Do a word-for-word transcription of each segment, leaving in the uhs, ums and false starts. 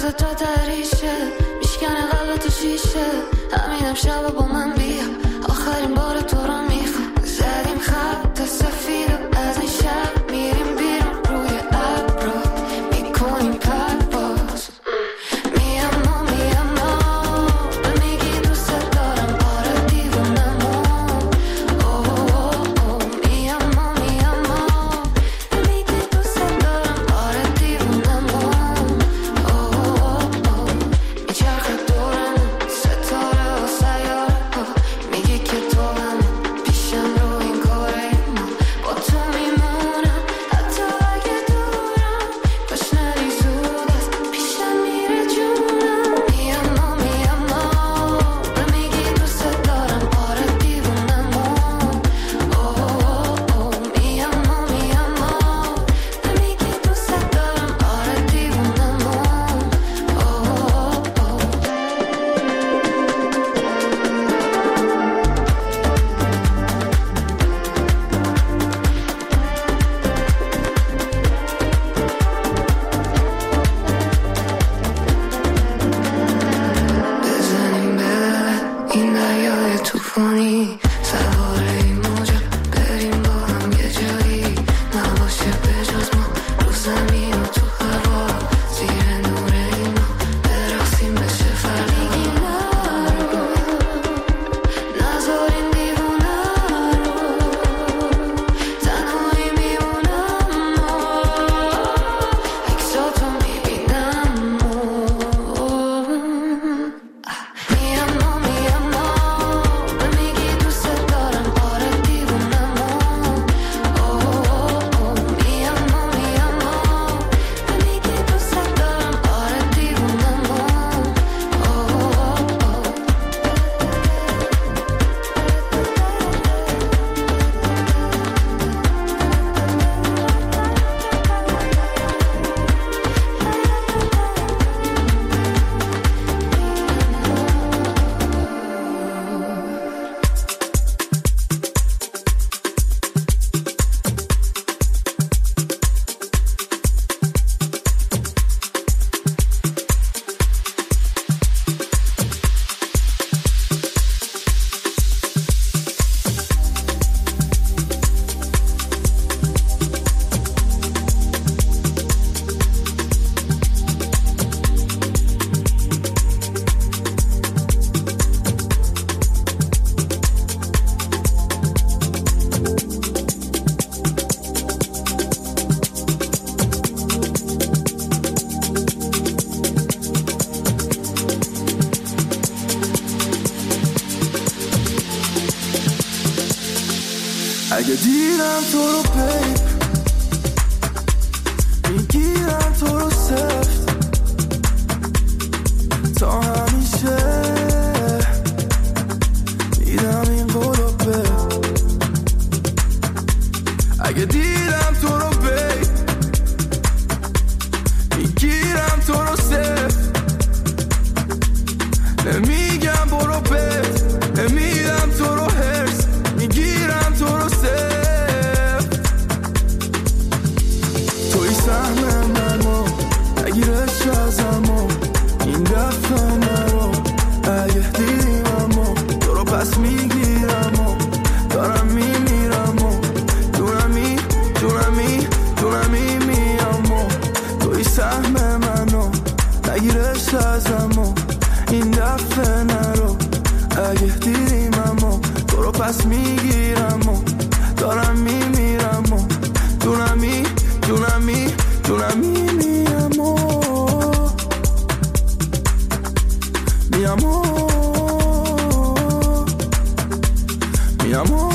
دستت را دریشه میشکنه قلب تو شیشه همینم شب با من بیا آخرین بار تو را میخوام زدیم خط سفید و از این شب میریم بیرون روی ابرا میکنیم پرواز میام و میام و میگی دوست دارم آره دیوونم میام و میام و میگی دوست دارم آره دیوونم میچرخه دورم ستاره و سیاره میگی که تو هم پیشم رو این کاره ما با تو میمونم حتی اگه دورم کاش نری زود است پیشم میره جونم میام و میام و میگی دوست دارم آره دیوونم میام و میام و میگی دوست دارم آره دیوونم بزنیم به این دریای توفانی سوار این موجا بریم با هم یه جایی نباشه بجز ما رو زمین و تو هوا زیر نور اینا برقصیم بشه فردا نرو نذار این دیوونه رو تنهایی میمونم عکساتو میبینم میام و میام و میگی دوست دارم آره دیوونم میام و میام و میگی دوست دارم آره دیوونم اگه دیدم تو رو بیب میگیرم تو رو سفت تا همیشه میدم این قولو به اگه دیدم تو رو بیب میگیرم تو رو سفت نمیگم برو بیب نمیدم تو رو هرس میگیرم تو رو سفت توی سهم منو نگیرش ازمو این دفعه نرو اگه دیدیم امو تو رو پس میگیرم و دارم میمیرم و دونمی دونمی دونمی میام و توی سهم منو نگیرش ازمو این دفعه نرو اگه دیدیم امو تو رو پس میگیرم و دارم میمیرم و دونمی دونمی دونمی میام و میام و میام و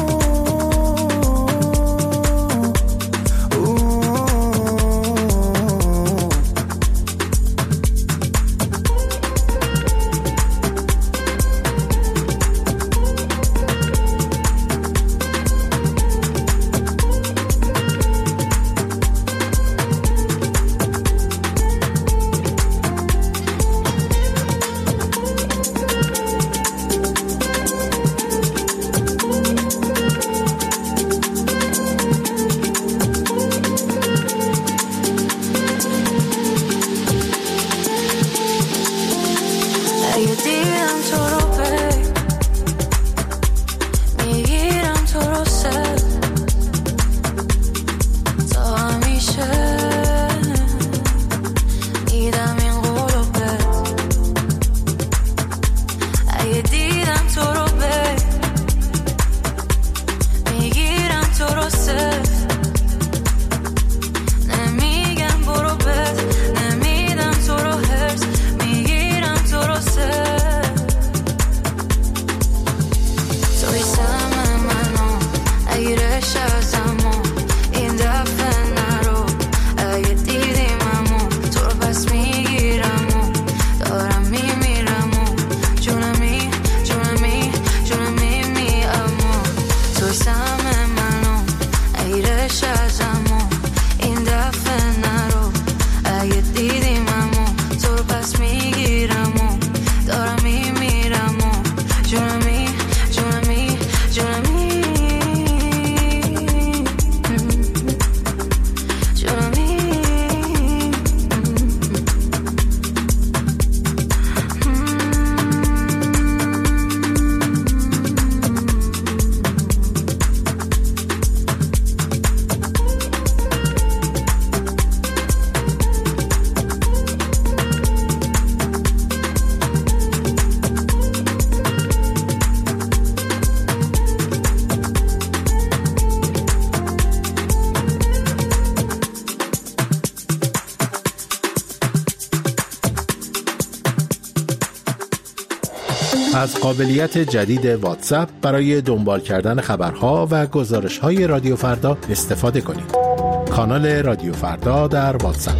از قابلیت جدید واتساپ برای دنبال کردن خبرها و گزارش‌های رادیو فردا استفاده کنید. کانال رادیو فردا در واتساپ.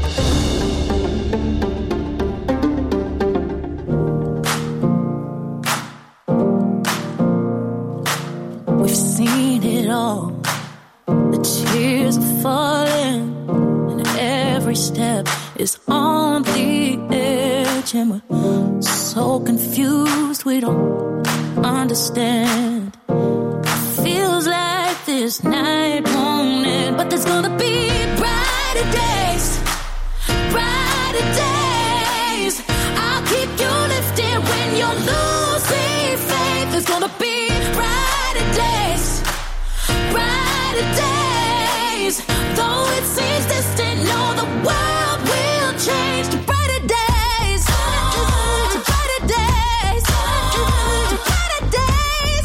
We've seen it all. The tears are falling, and every step is on the edge, and we're so confused we don't understand. Feels like this night won't end, but there's gonna be brighter days, brighter days. I'll keep you lifted when you're losing faith. There's gonna be brighter days, brighter days. Though it seems distant, know the world will change to brighter days, to brighter days, to brighter days.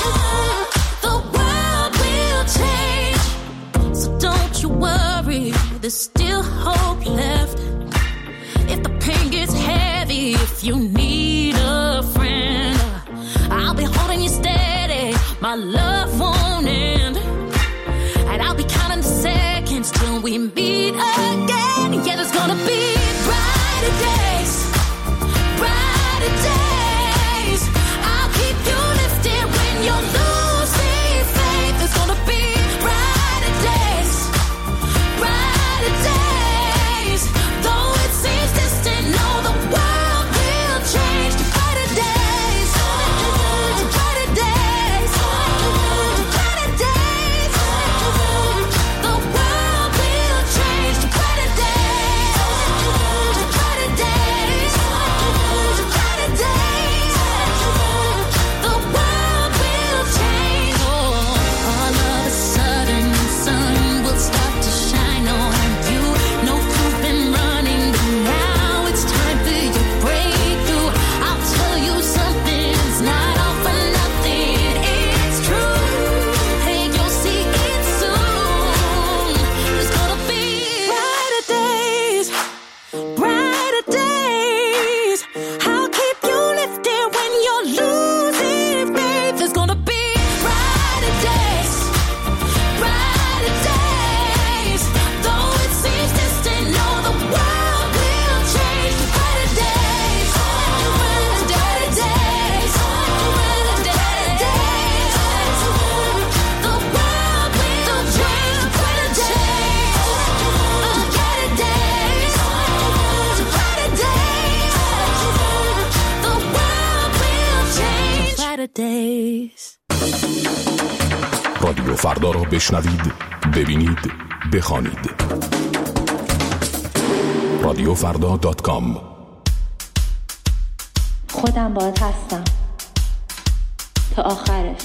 The world will change, so don't you worry. There's still hope left. If the pain gets heavy, if you need a friend, I'll be holding you steady. My love won't end, and I'll be counting the seconds till we meet again. Yeah, there's gonna be brighter days, brighter days. I'll keep you lifted when you're losing faith. There's gonna be brighter days, brighter days. Though it seems distant, know the world will change to brighter days, to brighter days, to brighter days. The world will change to brighter days, to brighter days, to brighter days. The world will change. Oh, all of a sudden the sun will start to shine on you. No proof in running, but now it's time for your breakthrough. I'll tell you something's not all for nothing. It's true, and you'll see it soon. There's gonna be brighter days, brighter days. I'll keep you lifted when you're losing faith. There's gonna be brighter days, brighter days. Though it seems distant, know the world will change to brighter days, brighter days, brighter days. The world will change to brighter days, brighter days, brighter days. The world will change to brighter days. رادیو فردا را بشنوید، ببینید، بخوانید. رادیو فردا دات کام. خودم باهات هستم تا آخرش.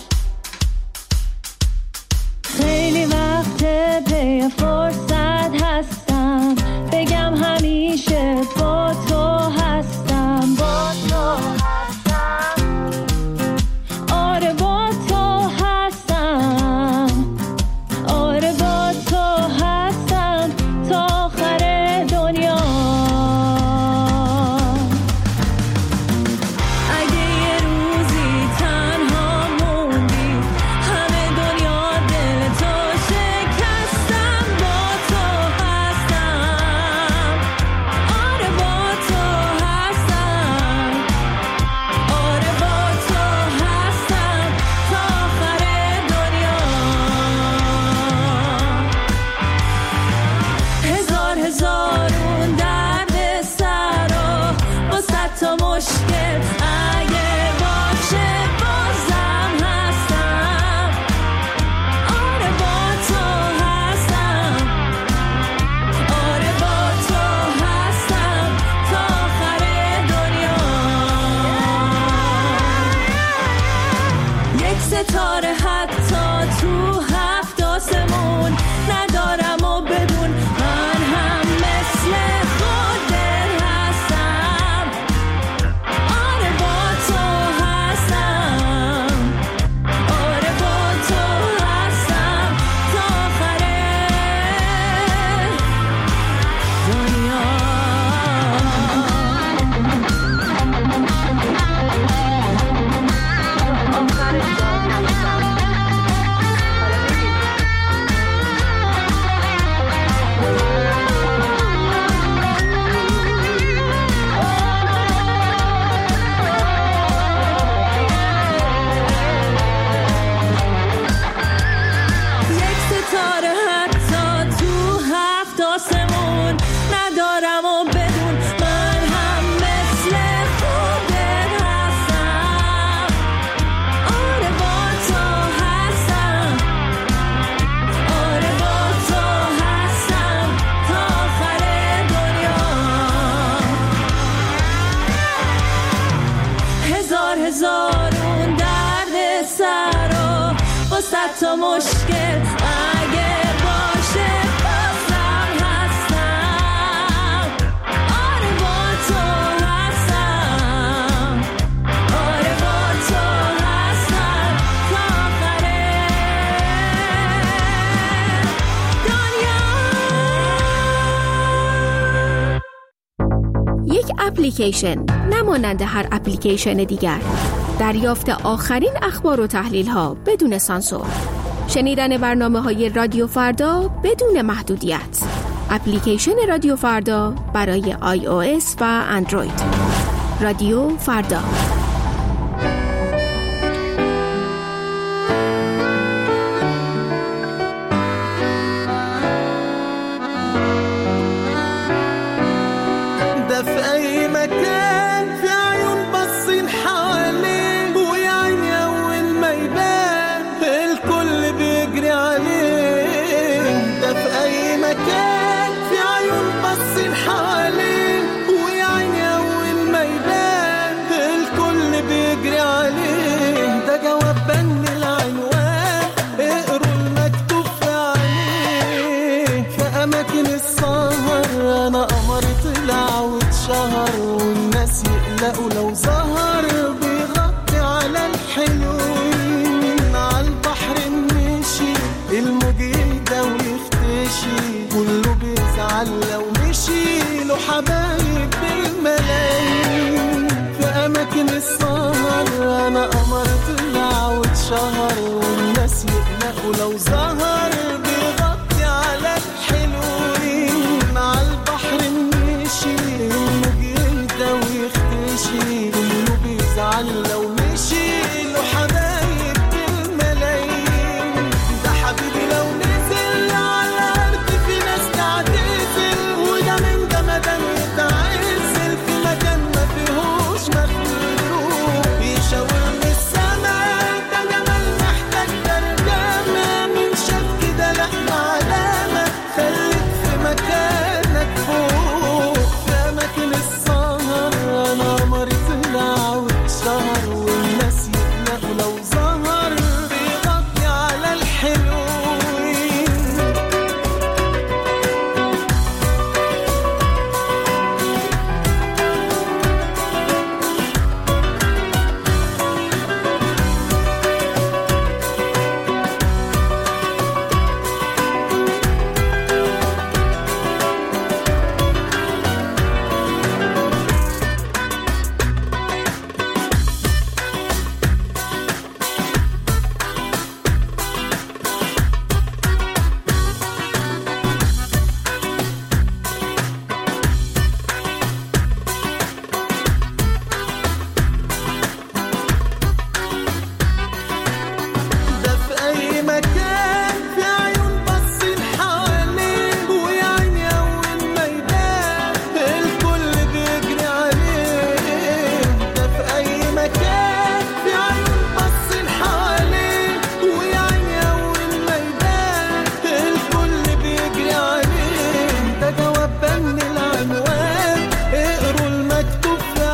خیلی وقت پی فرصت هستم بگم همیشه با تو هستم، با تو هستم. آره با تو هستم، آره با تو هستم تا آخر دنیا. اگه یه روزی تنها موندی، همه دنیا دل تو شکستم، با تو هستم، آره با تو هستم، آره با تو هستم تا آخر دنیا. هزار هزارون درد سر و با صد تا مشکل اگه باشه بازم هستم، آره با تو هستم، آره با تو هستم تا آخر دنیا. یک ستاره حتی تو هفت آسمون ندارم و بدون من هم مثل خودت هستم، آره هزارون درد سر و با صد تا مشکل اگه باشه بازم هستم. آره با تو هستم، آره با تو هستم تا آخره دنیا. یک اپلیکیشن نمانند هر اپلیکیشن دیگر، دریافت آخرین اخبار و تحلیل ها بدون سانسور، شنیدن برنامه های رادیو فردا بدون محدودیت. اپلیکیشن رادیو فردا برای آی او اس و اندروید. رادیو فردا. دفعي مكان في عيون باصين حواليه، ويا عيني أول ما يبان الكل بيجري عليه. ده في أي مكان في عيون باصين حواليه، ويا عيني أول ما يبان الكل بيجري عليه. ده جواب بن العنوان، اقروا المكتوب في عليه. في أماكن السهر أنا قمر طلع واتشهر، والناس يقلقوا لو ظهر. بيغطي على الحلوين، على البحر مشي الموج يهدى ويختشي. كله بيزعل لو مشي له حبايب بالملايين. في أماكن السهر أنا قمر طلع واتشهر، والناس يقلقوا لو ظهر. بيغطي على الحلوين، على البحر مشي الموج يهدى ويختشي. كله بيزعل لو مشي له حبايب بالملايين. ده حبيبي لو نزل على الأرض في ناس تعتزل، وده من جمدان يتعزل في مكان ما فيهوش مخلوق. بيشاور من السماء، ده جمال محتاج ترجمة. من شاف كده لأ علامة، خليك في مكانك فوق. في أماكن السهر أنا قمر طلع واتشهر، والناس يقلقوا لو ظهر. بيغطي على الحلوين. ده في أي مكان في عيون باصين حواليه، ويا عيني أول ما يبان الكل بيجري عليه. ده في أي مكان في عيون باصين حواليه، ويا عيني أول ما يبان الكل بيجري عليه. ده جواب بن العنوان، اقروا المكتوب في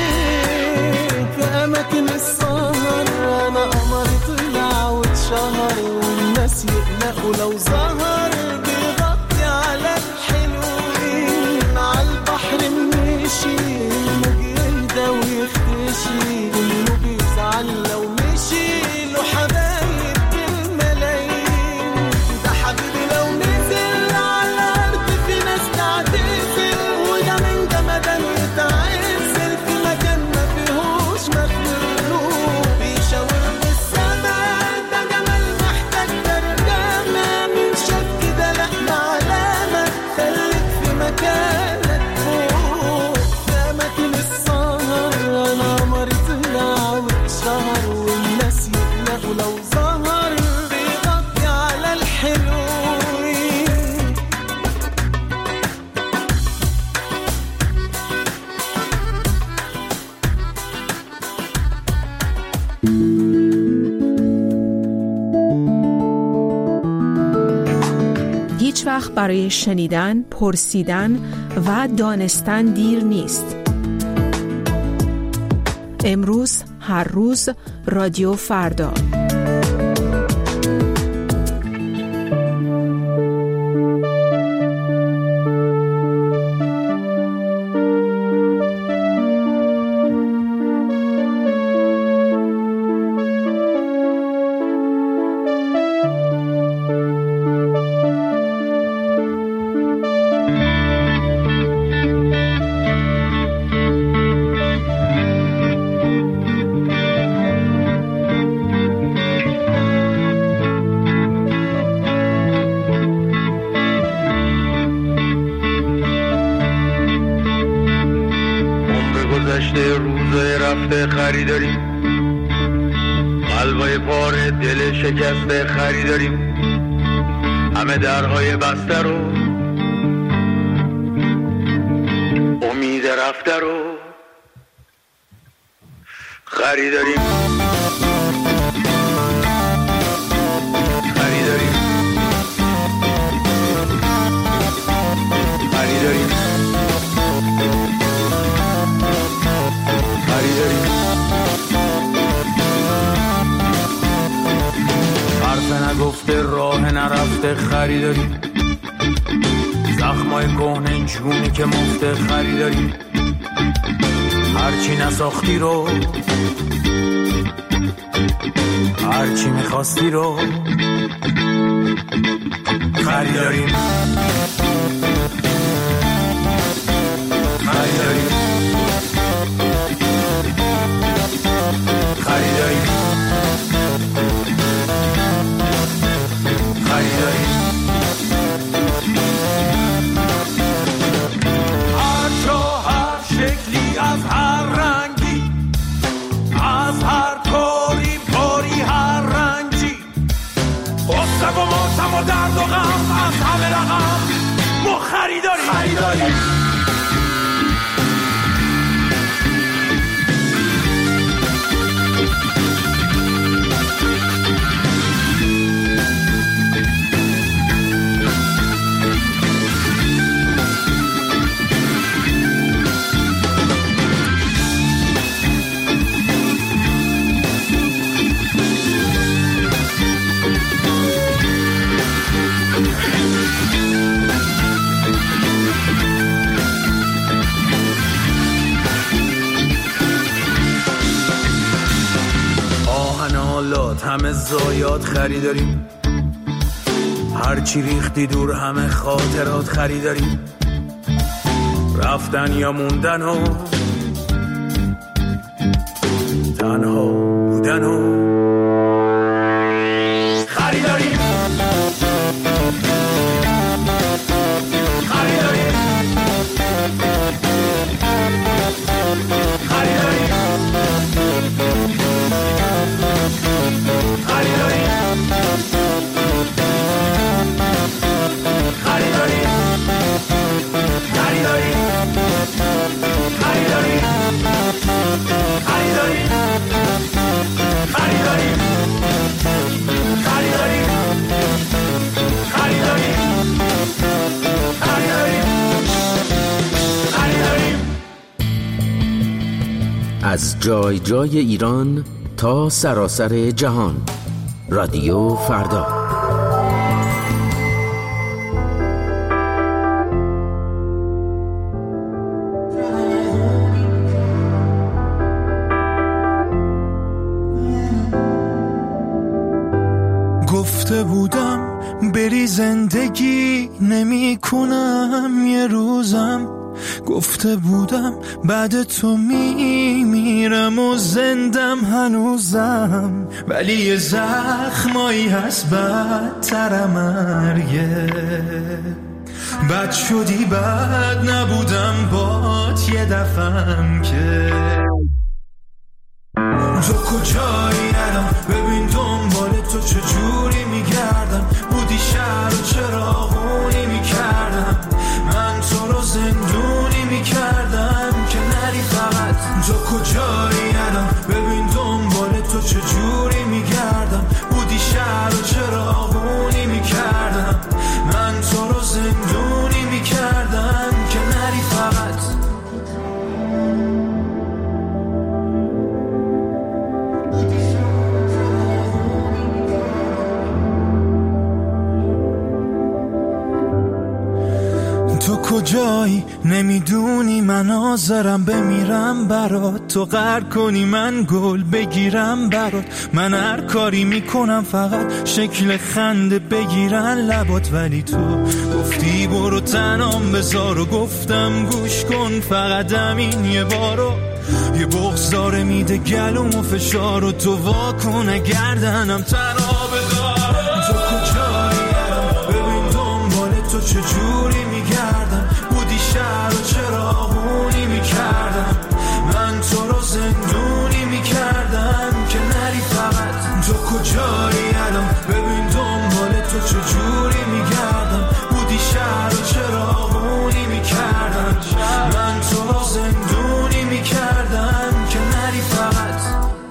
عليه. في أماكن السهر أنا قمر طلع واتشهر، والناس يقلقوا لو ظهر. بيغطي على الحلوين، على البحر مشي الموج يهدى ويختشي. كله بيزعل لو مشي له حبايب بالملايين. ده حبيبي لو نزل على الأرض في ناس تعتزل، وده من جمدان يتعزل في مكان ما فيهوش مخلوق. بيشاور من السماء، ده جمال محتاج ترجمة. من شاف كده لأ علامة، خليك في مكانك فوق. في أماكن السهر أنا قمر طلع واتشهر، والناس يقلقوا لو ظهر. بيغطي على الحلوين. هیچ وقت برای شنیدن، پرسیدن و دانستن دیر نیست. امروز هر روز رادیو فردا. خریداریم قلبای پاره دل شکسته خریداریم همه درهای بسته رو امید رفته رو خریداریم خریداریم خریداریم خریداریم حرف نگفته راه نرفته خریداریم زخمای کهنه جونی که مفته خریداریم هرچی نساختی رو هرچی میخواستی رو خریداریم خریداریم خریداریم خریداریم هر جا هر شکلی از هر رنگی از هر کاری کاری هر رنجی غصه و ماتم و درد و غم از همه رقم ما خریداریم خریداریم همه زایات خریداریم هرچی ریختی دور همه خاطرات خریداریم رفتن یا موندن و تنها بودن و خریداریم خریداریم خریداریم از جای جای ایران تا سراسر جهان رادیو فردا. گفته بودم بری زندگی نمی کنم یه روزم گفته بودم بعد تو می میرم و زندم هنوزم ولی یه زخمایی هست بدتر مرگه بد شدی بد نبودم بات یه دفعم که تو کجایی الان ببین دنبال تو چجوری میگردم بودی شهر و چراغونی میکردم من تو رو زندونی میکردم که نری فقط تو کجایی الان ببین دنبال تو چجوری میگردم بودی شهر و چراغونی میکردم من تو رو زندونی میکردم که نری فقط کجایی نمیدونی من حاضرم بمیرم برات، تو قهر کنی من گل بگیرم برات، من هر کاری میکنم فقط شکل خنده بگیرن لبات، ولی تو گفتی برو تنام بذار و گفتم گوش کن فقط همین یه بارو، یه بغض داره میده گلوم و فشار و تو واکن گردنم تنها بدار. تو کجایی ببین دنبال تو چجوری میگردم، بودی شهر و چراغونی میکردم، من تو رو زندونی میکردم که نری فقط. تو کجایی الان ببین دنبال تو چجوری میگردم، بودی شهر و چراغونی میکردم، من تو رو زندونی میکردم که نری فقط.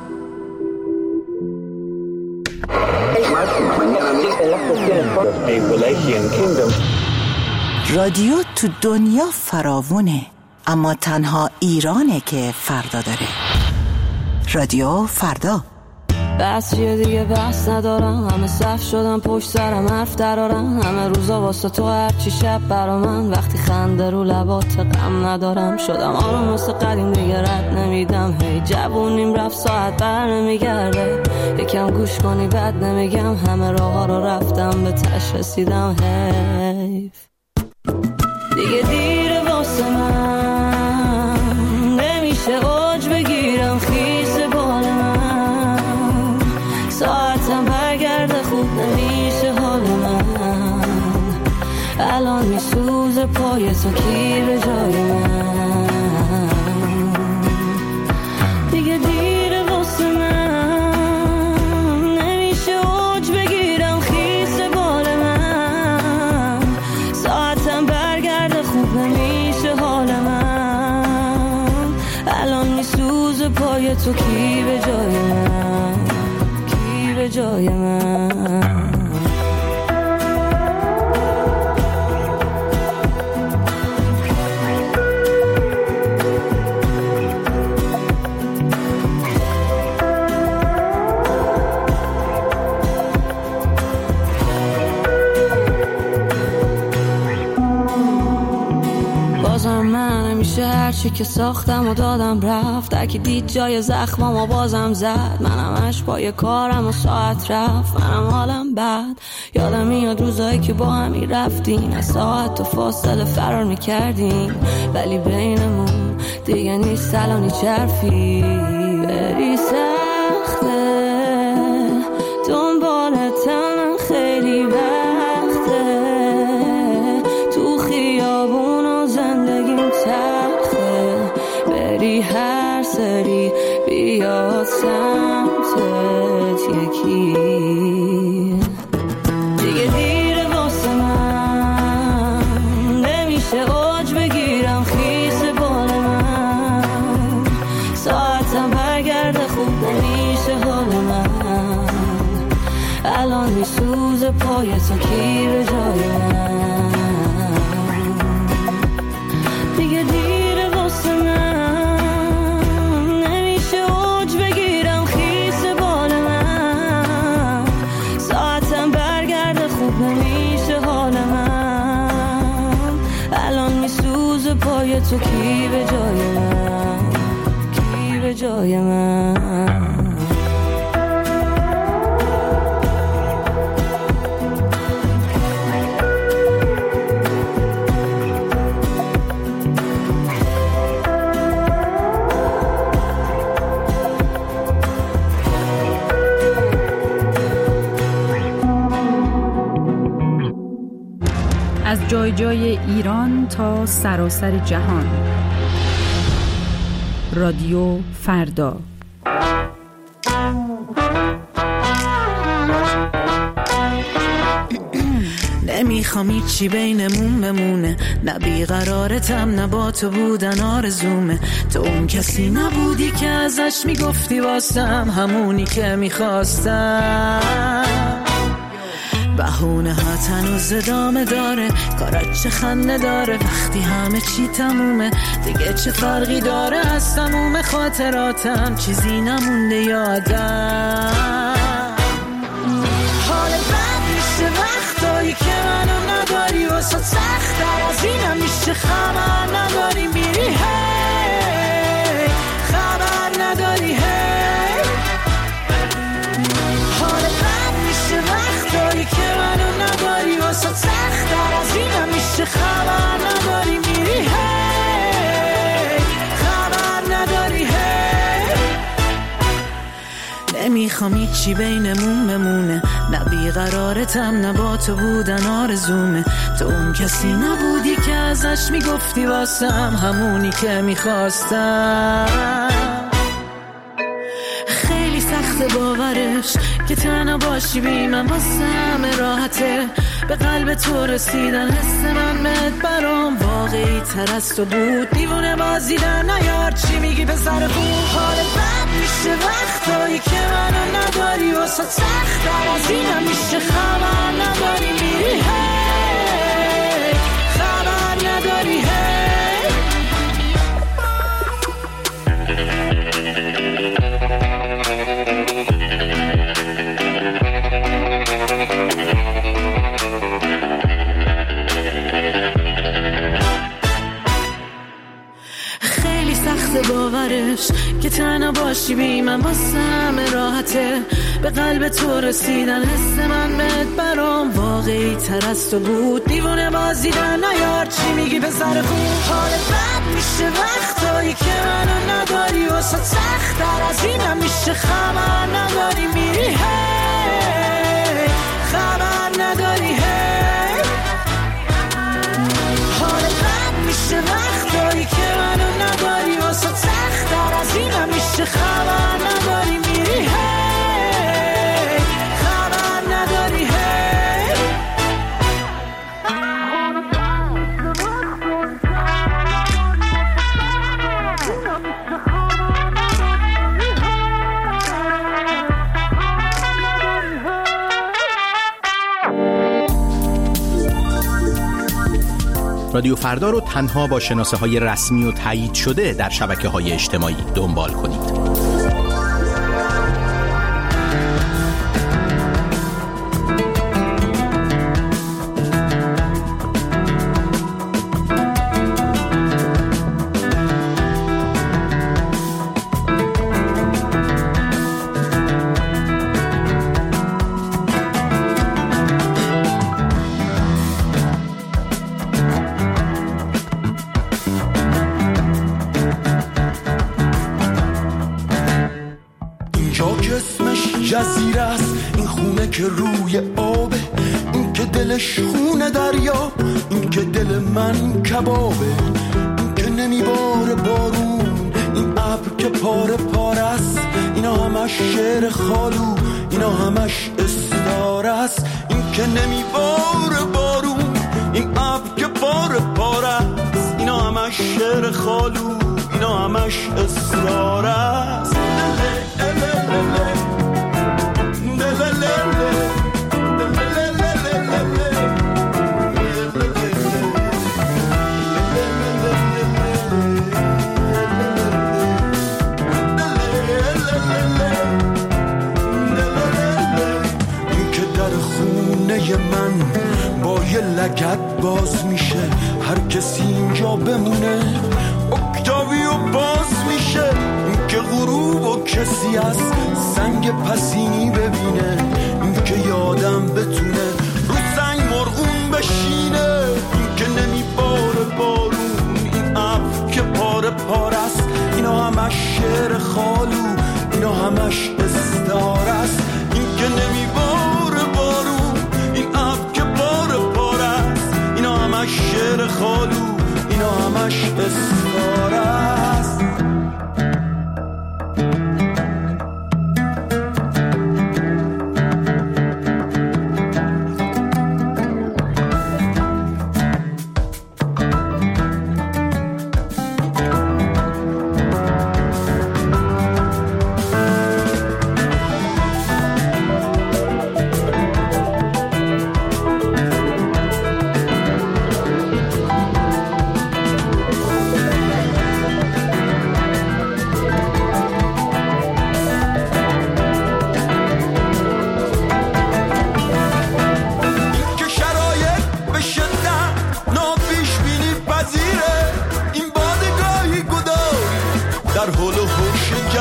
رادیو تو دنیا فراوونه، اما تنها ایرانه که فردا داره. رادیو فردا. بس چیه دیگه بس ندارم، همه صف شدم پشت سرم حرف درارم، همه روزا واسه تو هرچی شب برا من، وقتی خنده رو لبات غم ندارم، شدم آرام واسه قدیم دیگه رد نمیدم، هی جوونیم رفت ساعت بر نمیگرده، یکم گوش کنی بد نمیگم، همه راه ها رو رفتم به تش رسیدم، حیف دیگه دیره واسه من، نمیشه اوج بگیرم خیس بال من، ساعتم برگرده خوب نمیشه حال من، الان میسوزه پای تو کی به جای من، دیگه دیره واسه من، نمیشه اوج بگیرم خیس بال من، ساعتم برگرده خوب نمیشه حال من، الان میسوزه پای تو کی به جای من، کی به جای من. هرچی که ساختم و دادم رفت، در که دید جای زخمم و بازم زد، منم اش پای کارم و ساعت رفت، منم حالم بد، یادم میاد روزایی که با همی رفتیم، از ساعت و فاصله فرار میکردیم، ولی بینمون دیگه نیست الان هیچ حرفی، بری سخته دنبالتم خیلی وقته، تو خیابون و زندگیم تخته، بری هر سری بیاد سمتت یکی، دیگه دیره واسه من، نمیشه اوج بگیرم خیس بال من، ساعتم برگرده خوب نمیشه حال من، الان میسوزه پای تو کی به جای من، دیگه دیره واسه من، نمیشه اوج بگیرم خیس بال من، ساعتم برگرده خوب نمیشه حال من، الان میسوزه پای تو کی به جای من، کی به جای من. از جای جای ایران تا سراسر جهان. رادیو فردا. نمیخوام هیچی بینمون بمونه، نه بیقرارتم نه با تو بودن آرزومه، تو اون کسی نبودی که ازش میگفتی واسم همونی که میخواستم، بهونه ها تنوز ادامه داره، کارات چه خنده داره وقتی همه چی تمومه، دیگه چه فرقی داره از تموم خاطراتم چیزی نمونده یادم، حال بد میشه وقتایی که منو نداری واسه سخت‌تر از اینم میشه میشه خبر نداری میری هی خبر نداری هی حال بد میشه وقتایی که منو نداری واسه سخت‌تر از اینم میشه خبر نداری میری هی خبر نداری هی نمیخوام هیچی بینمون بمونه نه بیقرارتم نه با تو بودن آرزومه تو اون کسی نبودی که ازش میگفتی واسم همونی که میخواستم خیلی سخت باورش که تنها باشی بی من واسه همه راحته به قلب تو رسیدن حس من بهت برام واقعی تر از تو بود دیوونه بازیدن نیار چی میگی به سر خوب حال بد میشه وقتایی که منو نداری واسه سخت‌تر از اینم میشه خبر نداری میری هی خبر نداری هی خیلی سخت باورش که تنها باشی بی من واسه همه راحته به قلب تو رسیدن حس من بهت برام واقعی تر از تو بود دیوونه بازیدن نیار چی میگی به سر خوب حال بد میشه وقتایی که منو نداری واسه سخت‌تر از اینم میشه خبر نداری میری هی خبر نداری هی حال بد میشه وقتایی که منو نداری واسه سخت‌تر از اینم میشه خبر نداری میری هی خبر نداری هی رادیو فردا رو تنها با شناسه های رسمی و تایید شده در شبکه های اجتماعی دنبال کنید. جزیره است این خونه که روی آبه این که دلش خونه دریا این که دل من کبابه این که نمیباره بارون این ابر که پاره پاره است اینا همش شعر خالو اینا همش استاره است این که نمیباره بارون این ابر که پاره پاره است اینا همش شعر خالو اینا همش استاره است من با یه لگد باز میشه هر کسی اینجا بمونه اکتاویو باز میشه این که غروب و کسی از سنگ پسینی ببینه این که یادم بتونه رو سنگ مرغون بشینه این که نمیباره بارون این ابر که پاره پاره است اینا همش شعر خالو اینا همش استعاره است این که نمیباره بارون شعر خالو اینا همش استعاره است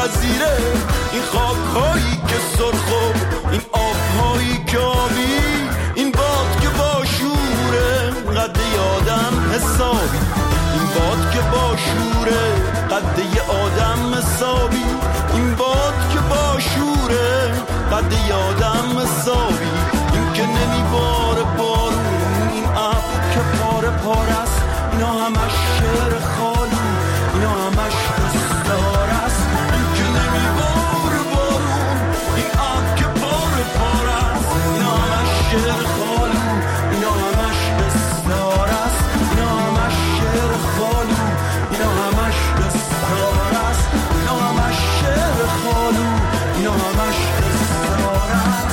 ناپذیره. این خاکهایی که سرخ و این آبهایی که آبی، این باد که با شوره قد آدم حسابی، این باد که با شوره قد آدم حسابی، این باد که با شوره قد آدم حسابی. این که نمیباره بارون، این ابر که پاره پاره است، اینا همش شعر خالی، اینا همش دستار است. این که نمیباره بارون، این ابر که پاره پاره است، اینا همش شعر خالی، اینا همش دستار است، اینا همش شعر خالی، اینا همش دستار است، اینا همش شعر خالی، اینا همش دستار است.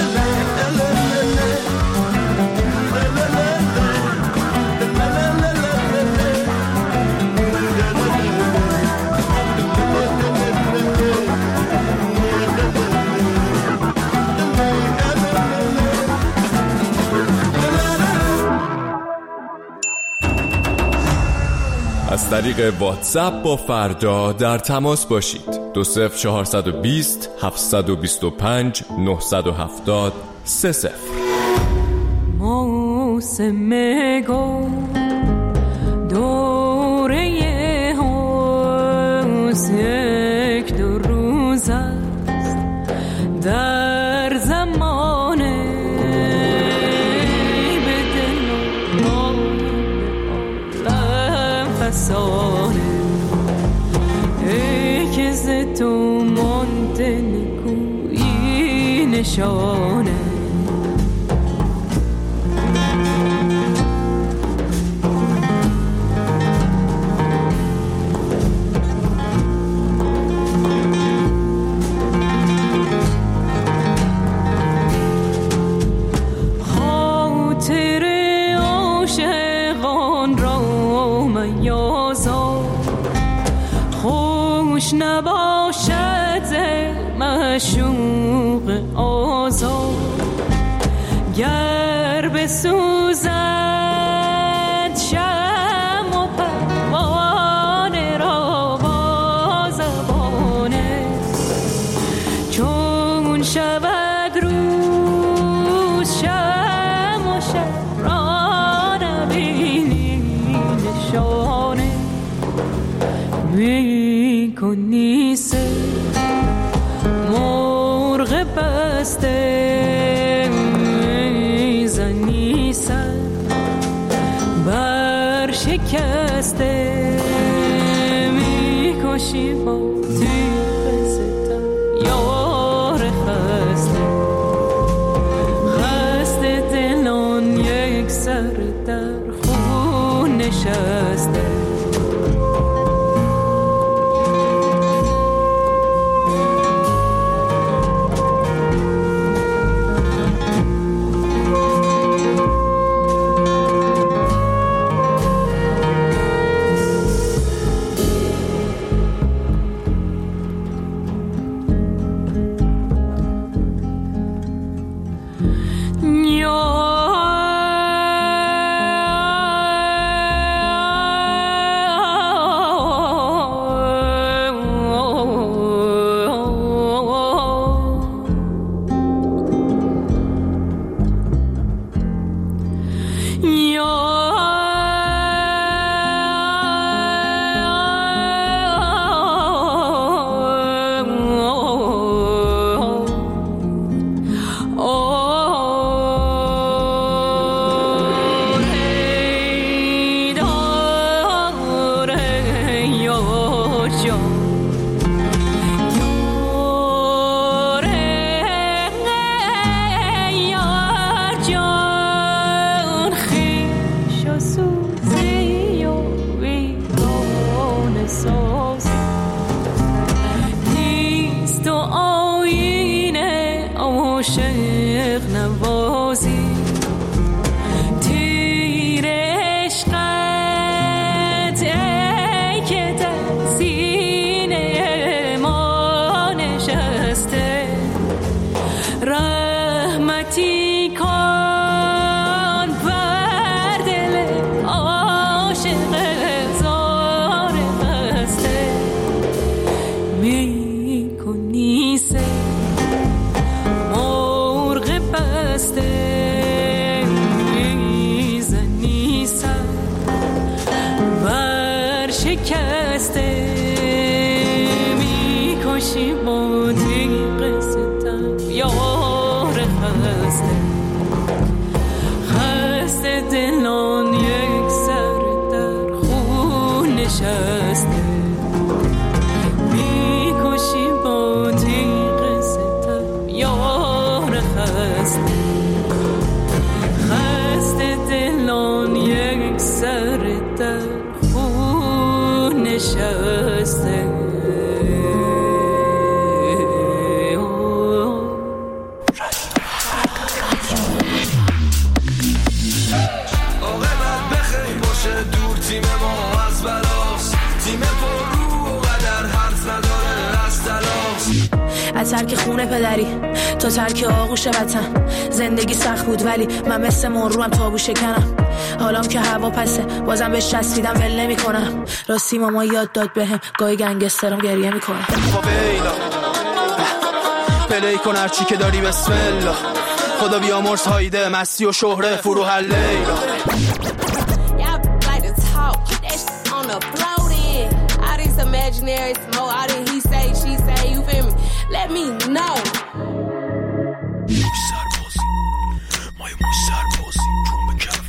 از طریق واتساپ با فردا در تماس باشید. دو صفر چهارصد و بیست هفتصد و بیست و پنج نهصد و هفتاد سه صفر. موسم گل دوره هاست، یک دو روز است در زمانه، به دل و عالم فسانه، ای که ز تو مانده نکویی نشانه. نباشد معشوق آزاد، گر بسوزد شمع و پروانه را با زبانه، چون شود روز شمع و شب را نبینی نشانه. می کنی سه مرغ بسته، زنی سر بر شکسته، می کشی با تیغ ستم یار خسته، خسته دلان یک سر در خون نشسته. میکنی سه مرغ بسته میزنی سر بر شکسته میکشی با تیغ ستم یار خسته خسته دلان یک سر در خون نشسته میکشی با تیغ ستم یار خسته خسته دلان یک سر در خون نشسته. تیم ما از بلاست، تیم پر رو و قدر حرف نداره از تلاست. از ترک خونه پدری تا ترک آغوش وطن زندگی سخت بود ولی من مثل مرو هم تابو شکنم. حالام که هوا پسه بازم بهش چسبیدم ول نمی کنم. راستی ماما یاد داد بهم گاهی گنگسترم گریه میکنم. ویلا پلی کن هرچی که داری بسم الله. خدا بیامرز هایده مستی و شهره فروح لیلا. Imaginary smoke, all that he say, she say, you feel me? Let me know. سربازی مای موی سربازی جون به کف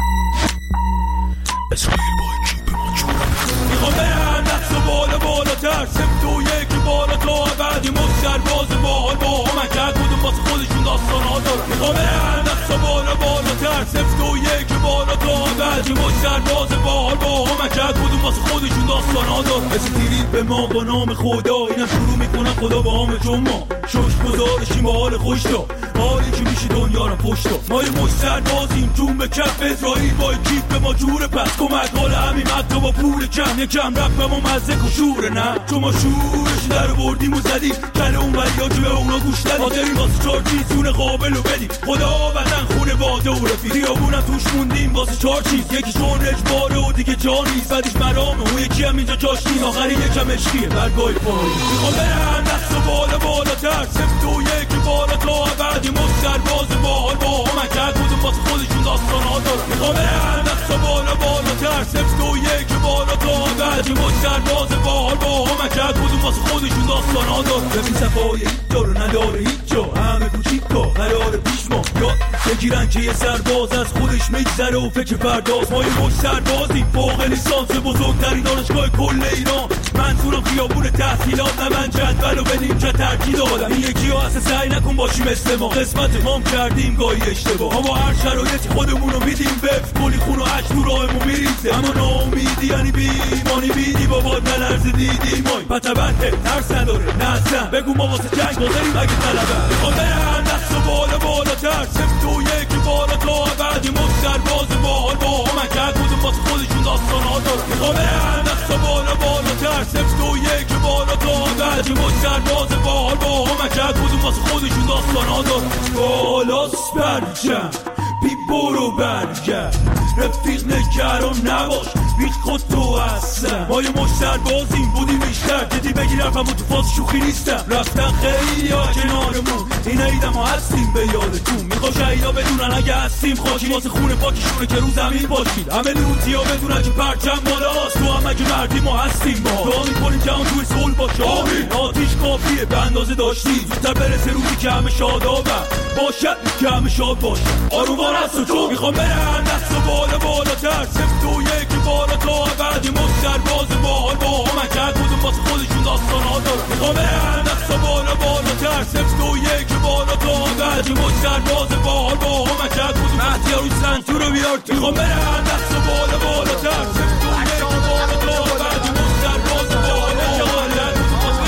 اسرائیل با اکیب ما جون میخوام برم دست و بالا بالاتر سمت و یکی بالا تا بعدی ما سرباز باحال با هم کرد بودم واسه خودشون داستان ها دارن. میخوام برم دست و بالا بالاتر سمت و یکی بالا تا بعدی ما سرباز باحال با هم کرد بودم واسه خودشون داستان ها دارن. مثل تیرید به ما با نام خدا اینم شروع میکنن خدا با همه چون ما شوش گذارشیم با حال خوش دا حالی که میشی دنیا رو پشت دا ما یه مشتر بازیم جون به کف اسرائیل با اکیب به ما جوره پس کمک حال همین حتی با پول کم یکم رفت به ما مزدک و شوره نه چون ما شورش در بردیم و زدیم کل اون وریا که به اونا گوش دادیم حاضریم واسه چار چیز سون قابل و بدیم خدا بدن خونه باده و رفیق خیابونم توش موندیم واسه چار چیز یکیشون رجباره و دیگه جا نیست بعدش مرامه اون یکی هم اینجا جاش نیست آخری یکم عشقیه برگای پایی میخوام برم دست و بالا بالاتر سمت و یکی بالا تا بعدی مستر باز باحال با هم کرد بودم واسه خودشون داستان ها دارن. میخوام برم دست و بالا بالاتر سمت و یکی بالا تا بعدی مستر باز باحال با هم کرد بودم واسه خودشون داستان ها دارن. ببین صفای هیچ جا رو نداره هیچ جا همه کوچیکا قرار پیش ما یاد بگیرن که یه سرباز از خودش میگذره و فکر فرداست. ما یه مش سربازیم فوق لیسانس بزرگترین دانشگاه کل ایران منظورم خیابون تحصیلات نه من جدول و بدیم چه ترکیب دادم این یکی ها اصلا سعی نکن باشی مثل ما قسمت مام کردیم گاهی اشتباه اما هر شرایطی خودمون رو میدیم وفت کلی خون و عشق تو راهمون میریزه اما ناامیدی یعنی بیمانی بیدی بابا نلرز دیدی مای پتبته ترس نداره نه بگو ما واسه جنگ بازاریم اگه طلبه میخوام برم دست و بالا بالاتر سمت و یکی بالا تا بعدی مستر باز باحال با هم کرد بودم واسه خودشون داستان ها دارن. میخوام برم دست و بالا بالاتر سمت و یکی بالا تا بعدی مستر باز باحال با هم کرد بودم واسه خودشون داستان ها دارن. بالاست برجم بی برو برگرد رفیق نگران نباش بیت خود تو هستم ما یه مشتر بازیم بودیم بیشتر جدی بگیر حرفم تو فاز شوخی نیستم رفتن خیلی ها کنارمون این عیدم ها هستیم به یادتون میخوا شهیدا بدونن اگه هستیم خاکی واسه خونه پاکیشونه که رو زمین باشید همه لوتی ها بدونن که پرچم بالاست تو هم اگه مردی ما هستیم با دعا میکنیم که هم توی صلح باشه آمین آتیش کافیه به اندازه داشتی زودتر برسه روزی که همه شادابم باشد که همه شاد باشه آرومان هست و چون میخوام برم دست و بالا بالاتر سمت و یکی بالا تا بعدی مستر باز باحال با هم کرد بودم واسه خودشون داستان ها دارن. میخوام برم دست و بالا بالاتر سمت و یکی بالا تا بعدی مستر باز باحال با هم کرد بودم مهدی ها روی سنتور رو بیار تو میخوام برم دست و بالا بالاتر سمت و یکی بالا تا بعدی مستر باز باحال با هم کرد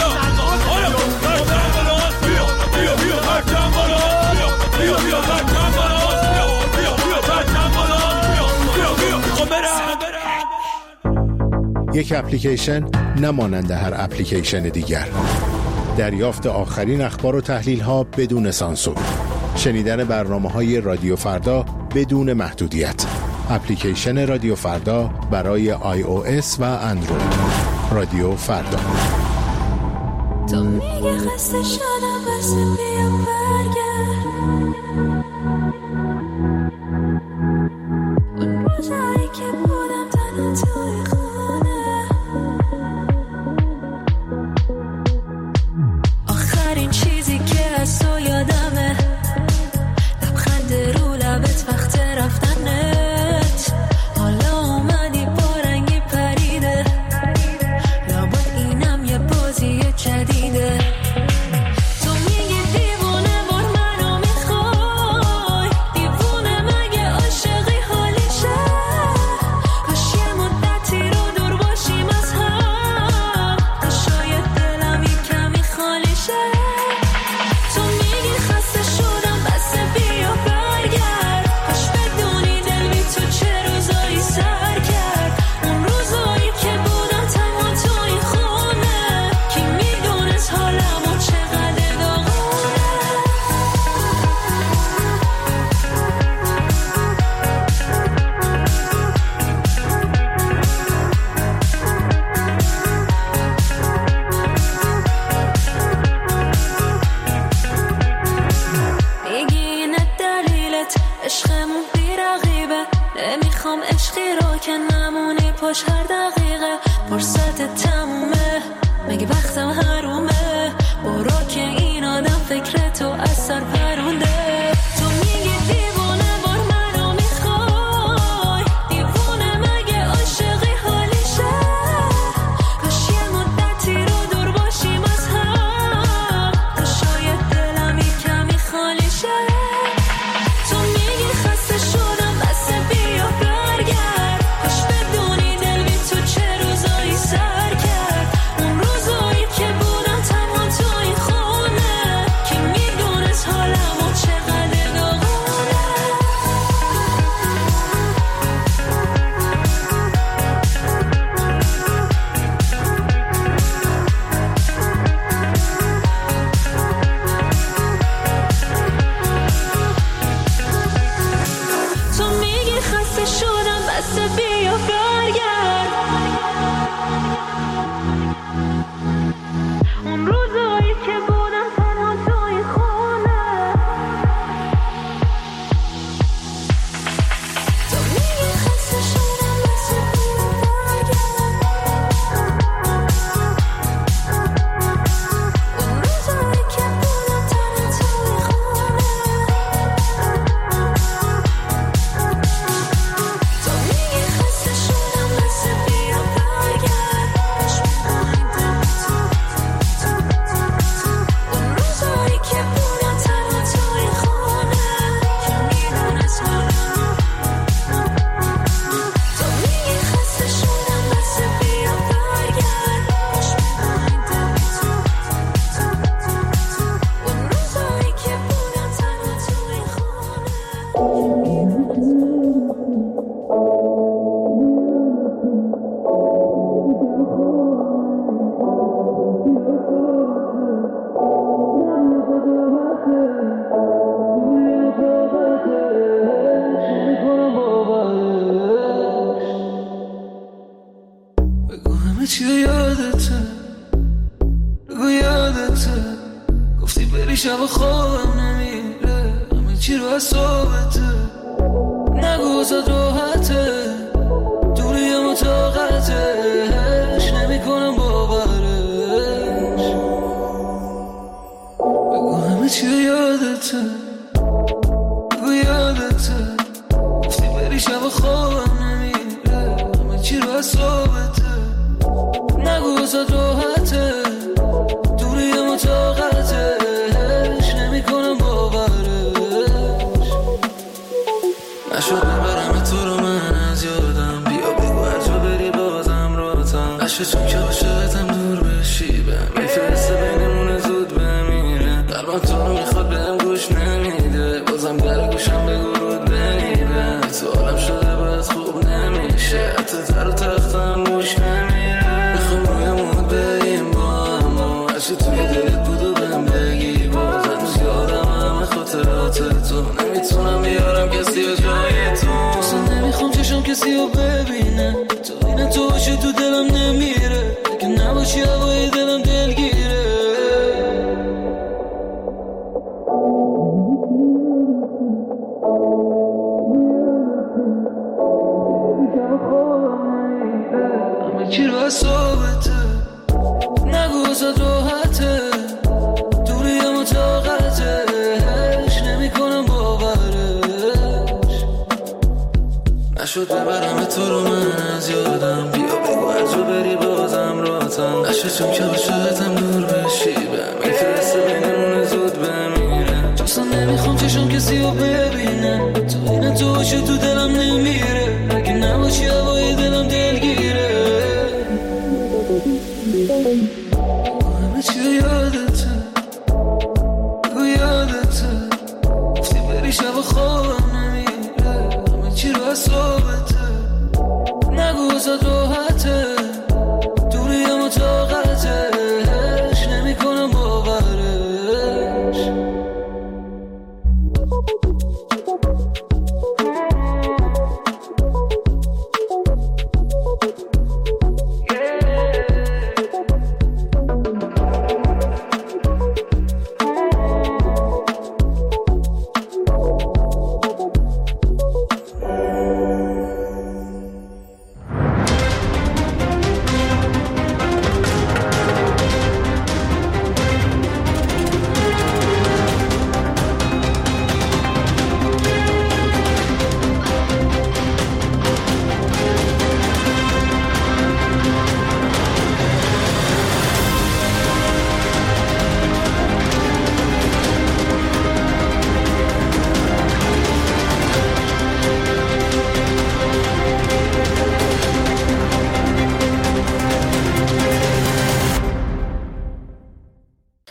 بیا بیا برکم بالا بیا بیا برکم بالا بیا بیا برکم بالا بیا بیا میخوام برم یک اپلیکیشن نمانند هر اپلیکیشن دیگر. دریافت آخرین اخبار و تحلیل ها بدون سانسور. شنیدن برنامه های رادیو فردا بدون محدودیت. اپلیکیشن رادیو فردا برای آی او اس و اندروید. رادیو فردا. تو میگه خسته شدم بس بیا برگرد اون روزایی که بودم تنها توی خونه آخرین چیزی که از تو یادمه لبخند رو لبت وقت رفتنت حالا اومدی با رنگی پریده لابد اینم یه بازی جدیده تو میگی دیوونه بار منو میخوای دیوونه مگه عاشقی حالیشه کاش یه مدتی رو دور باشیم از هم تا شاید دلم یه کمی خالی شه تو میگی خسته شدم بس بیا برگرد کاش بدونی دل بی تو چه روزایی سر کرد اون روزایی که بودم تنها توی خونه کی میدونست حالمو چقدر داغونه میگی اینه دلیلت عشقمون بی رقیبه نمیخوام عشقی رو که نمونی پاش هر دقیقه فرصت تمومه مگه وقتم حرومه برو که این آدم فکر تو از سر پرونده تو میگی دیوونه بار منو میخوای دیوونه مگه عاشقی حالیشه کاش یه مدتی رو دور باشیم از هم تا شاید دلم یه کمی خالی شه تو میگی خسته شدم بس بیا برگرد کاش بدونی دل بی تو چه روزایی سر کرد اون روزایی که بودم تنها توی خونه کی میدونست حالمو چقدر داغونه تو میگی خسته شدم بس بیا برگرد اون روزایی که بودم تنها توی خونه تو میگی خسته شدم بس بیا برگرد اون روزایی که بودم تنها توی خونه تو میگی خسته شدم بس بیا برگرد کاش بدونی دل بی تو اون روزایی که بودم تنها توی خونه کی میدونست حالمو تو میگی خسته شدم بس بیا برگرد کاش بدونی دل بی تو اون روزایی که بودم تنها توی بگو همه چی یادته بگو یادته گفتی بری شب خوابم نمیره همه چی رو از صحبته نگو زد راحته دوریم و طاقتش نمی کنم باورش بگو همه چی یادته بگو یادته گفتی بری شب خوابم نمیره همه چی رو از صحبته نگو زد راحته دوریم و طاقتش نمی کنم باورش نشد نبرم تو رو من از یادم بیا بگو هر جا بری بازم راتم عشق چون که عاشقتم دور بشی بهم میفرسته بینمونه زود بمیره قلبم تو رو میخواد بهم گوش نمیده بازم در گوشم بگو رود بمیره تو عالم شده باید خوب نمیشه حتی در و تختم گوش نمیره میخوام روی مود بریم با هم و عشق توی دلت بود و بهم بگی باز هنوز یادم همه خاطرات تو نمیتونم بیارم کسی و جای تو اصلا نمیخوام چشم کسی رو ببینه تو اینه تو باشه تو دلم نمیره اگه نباشی هوای دلم دلگیره نشد ببرم تو رو من از یادم. بیا بگو هر جا بری بازم راتم نشه چون که باشدتم دور بشی.